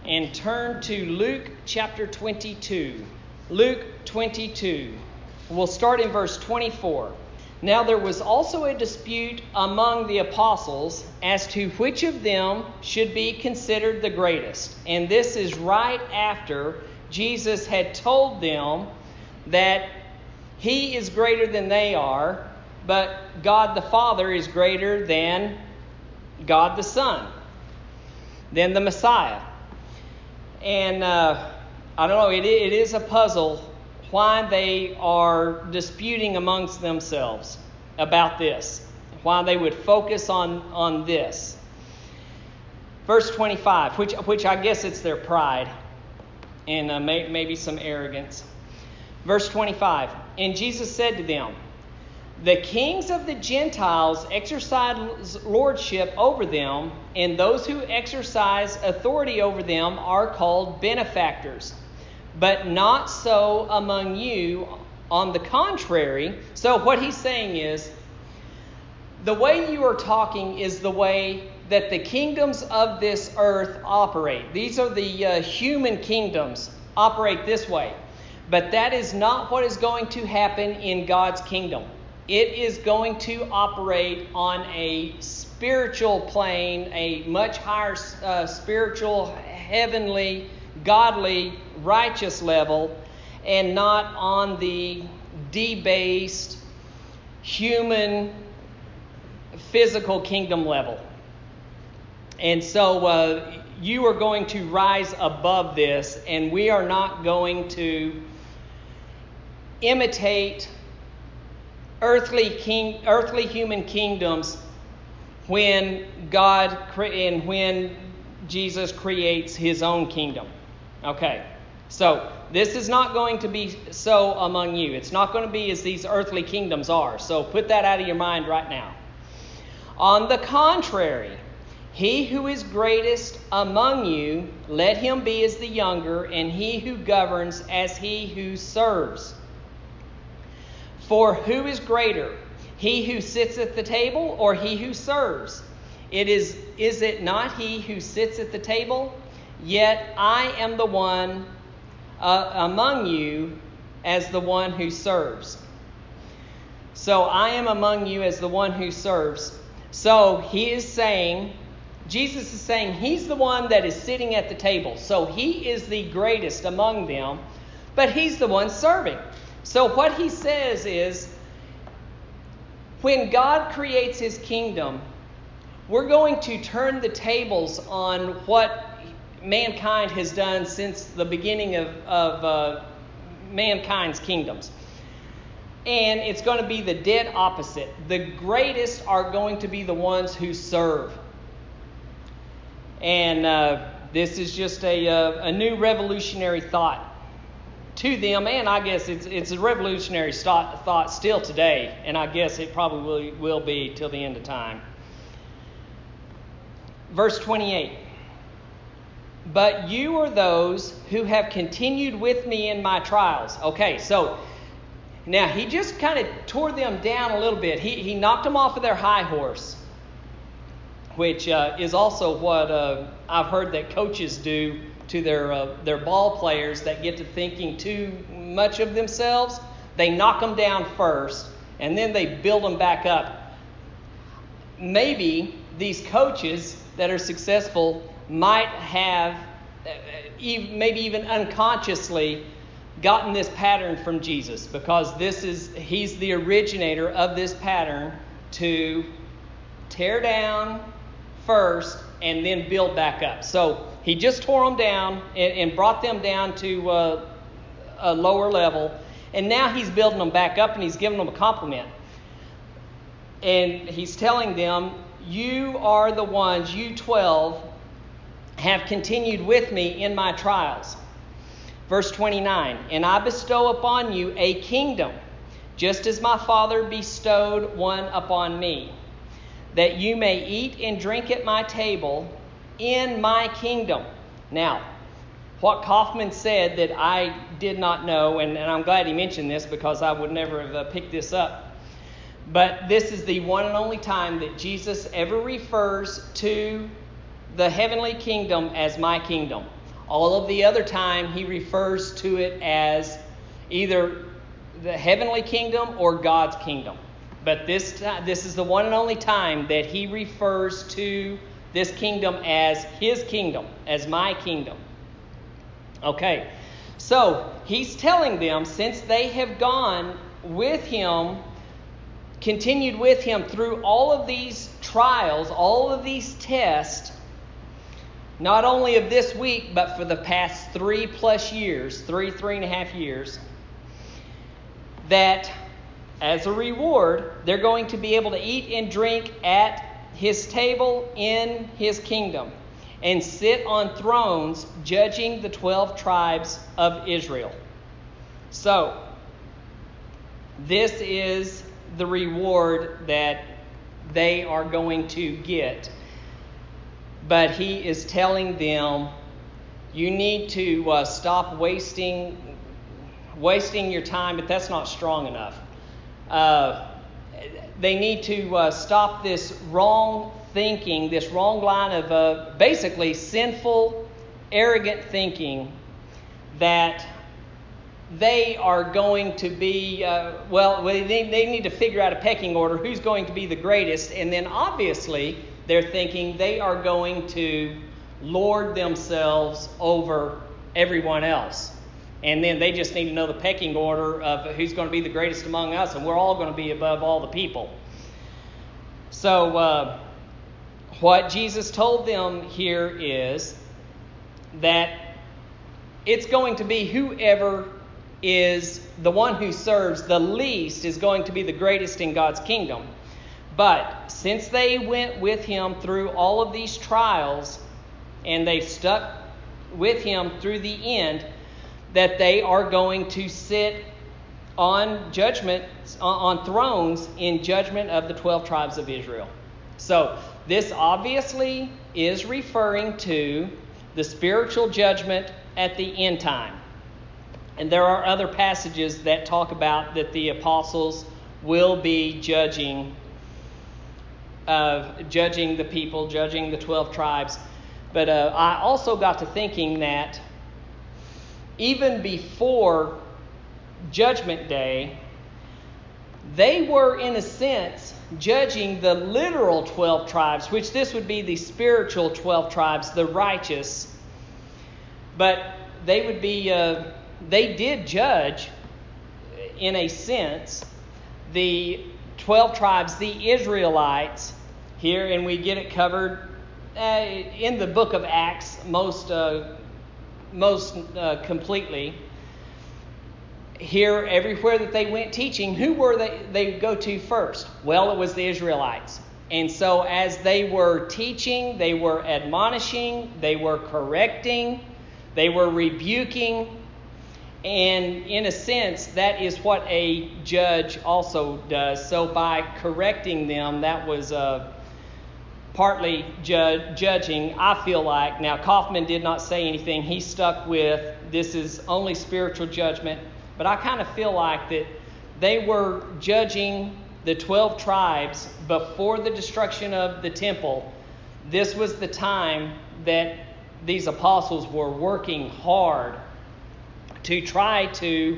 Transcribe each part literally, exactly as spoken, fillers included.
and turn to Luke chapter twenty-two. Luke twenty-two. We'll start in verse twenty-four. Now there was also a dispute among the apostles as to which of them should be considered the greatest. And this is right after Jesus had told them that he is greater than they are, but God the Father is greater than God the Son, than the Messiah. And uh, I don't know, it, it is a puzzle why they are disputing amongst themselves about this, why they would focus on, on this. Verse twenty-five, which, which I guess it's their pride and uh, may, maybe some arrogance. Verse twenty-five, and Jesus said to them, the kings of the Gentiles exercise lordship over them, and those who exercise authority over them are called benefactors. But not so among you. On the contrary, so what he's saying is, the way you are talking is the way that the kingdoms of this earth operate. These are the uh, human kingdoms operate this way. But that is not what is going to happen in God's kingdom. It is going to operate on a spiritual plane, a much higher uh, spiritual, heavenly, godly, righteous level, and not on the debased, human, physical kingdom level. And so uh, you are going to rise above this, and we are not going to imitate earthly king, earthly human kingdoms when God cre- and when Jesus creates his own kingdom. Okay, so this is not going to be so among you. It's not going to be as these earthly kingdoms are. So put that out of your mind right now. On the contrary, he who is greatest among you, let him be as the younger, and he who governs as he who serves. For who is greater, he who sits at the table or he who serves? It is, is it not he who sits at the table? Yet I am the one uh, among you as the one who serves. So I am among you as the one who serves. So he is saying, Jesus is saying he's the one that is sitting at the table. So he is the greatest among them, but he's the one serving. So what he says is, when God creates his kingdom, we're going to turn the tables on what mankind has done since the beginning of, of uh, mankind's kingdoms. And it's going to be the dead opposite. The greatest are going to be the ones who serve. And uh, this is just a, a, a new revolutionary thought to them, and I guess it's it's a revolutionary thought, thought still today, and I guess it probably will, will be till the end of time. Verse twenty-eight. But you are those who have continued with me in my trials. Okay, so now he just kind of tore them down a little bit. He he knocked them off of their high horse, which uh, is also what uh, I've heard that coaches do to their uh, their ball players that get to thinking too much of themselves. They knock them down first, and then they build them back up. Maybe these coaches that are successful might have, uh, maybe even unconsciously, gotten this pattern from Jesus, because this is he's the originator of this pattern to tear down first and then build back up. So he just tore them down and, and brought them down to uh, a lower level. And now he's building them back up, and he's giving them a compliment. And he's telling them, you are the ones, you twelve, have continued with me in my trials. Verse twenty-nine, and I bestow upon you a kingdom, just as my Father bestowed one upon me, that you may eat and drink at my table in my kingdom. Now, what Kaufman said that I did not know, and, and I'm glad he mentioned this because I would never have uh, picked this up, but this is the one and only time that Jesus ever refers to the heavenly kingdom as my kingdom. All of the other time, he refers to it as either the heavenly kingdom or God's kingdom. But this time, this is the one and only time that he refers to this kingdom as his kingdom, as my kingdom. Okay, so he's telling them, since they have gone with him, continued with him through all of these trials, all of these tests, not only of this week, but for the past three plus years, three, three and a half years, that as a reward, they're going to be able to eat and drink at his table in his kingdom and sit on thrones judging the twelve tribes of Israel. So, this is the reward that they are going to get. But he is telling them, you need to uh, stop wasting wasting your time, but that's not strong enough. Uh, they need to uh, stop this wrong thinking, this wrong line of uh, basically sinful, arrogant thinking that they are going to be, uh, well, they, they need to figure out a pecking order, who's going to be the greatest, and then obviously they're thinking they are going to lord themselves over everyone else. And then they just need to know the pecking order of who's going to be the greatest among us, and we're all going to be above all the people. So uh, what Jesus told them here is that it's going to be whoever is the one who serves the least is going to be the greatest in God's kingdom. But since they went with him through all of these trials and they stuck with him through the end, that they are going to sit on judgment, on thrones in judgment of the twelve tribes of Israel. So this obviously is referring to the spiritual judgment at the end time. And there are other passages that talk about that the apostles will be judging uh, judging the people, judging the twelve tribes. But uh, I also got to thinking that even before Judgment Day, they were, in a sense, judging the literal twelve tribes, which this would be the spiritual twelve tribes, the righteous. But they would be, uh, they did judge, in a sense, the twelve tribes, the Israelites here, and we get it covered uh, in the book of Acts most uh, most uh, completely. Here, everywhere that they went teaching, who were they they go to first? Well, it was the Israelites. And so as they were teaching, they were admonishing, they were correcting, they were rebuking. And in a sense, that is what a judge also does. So by correcting them, that was uh, partly ju- judging, I feel like. Now, Kaufman did not say anything. He stuck with, this is only spiritual judgment. But I kind of feel like that they were judging the twelve tribes before the destruction of the temple. This was the time that these apostles were working hard to try to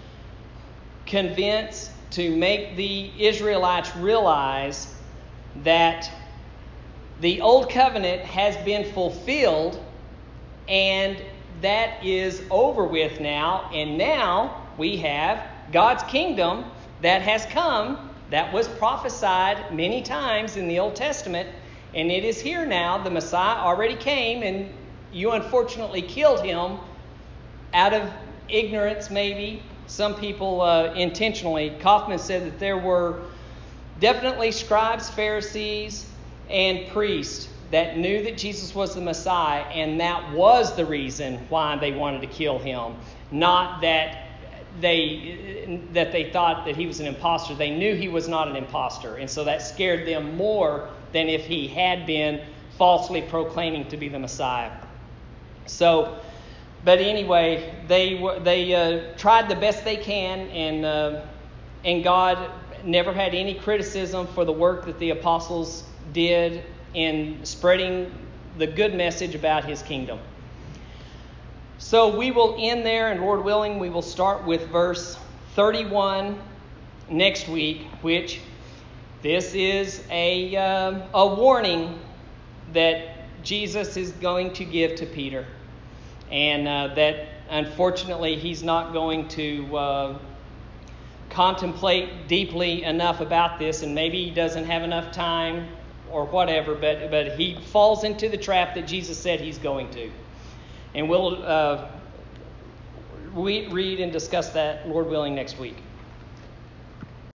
convince, to make the Israelites realize that the old covenant has been fulfilled and that is over with now. And now we have God's kingdom that has come, that was prophesied many times in the Old Testament, and it is here now. The Messiah already came, and you unfortunately killed him out of ignorance, maybe. Some people uh, intentionally. Kaufman said that there were definitely scribes, Pharisees, and priests that knew that Jesus was the Messiah, and that was the reason why they wanted to kill him. Not that they that they thought that he was an imposter. They knew he was not an imposter, and so that scared them more than if he had been falsely proclaiming to be the Messiah. So, but anyway, they they uh, tried the best they can, and uh, and God never had any criticism for the work that the apostles did in spreading the good message about his kingdom. So we will end there, and Lord willing, we will start with verse thirty-one next week, which this is a, uh, a warning that Jesus is going to give to Peter. And uh, that, unfortunately, he's not going to uh, contemplate deeply enough about this, and maybe he doesn't have enough time or whatever, but, but he falls into the trap that Jesus said he's going to. And we'll uh, we read and discuss that, Lord willing, next week.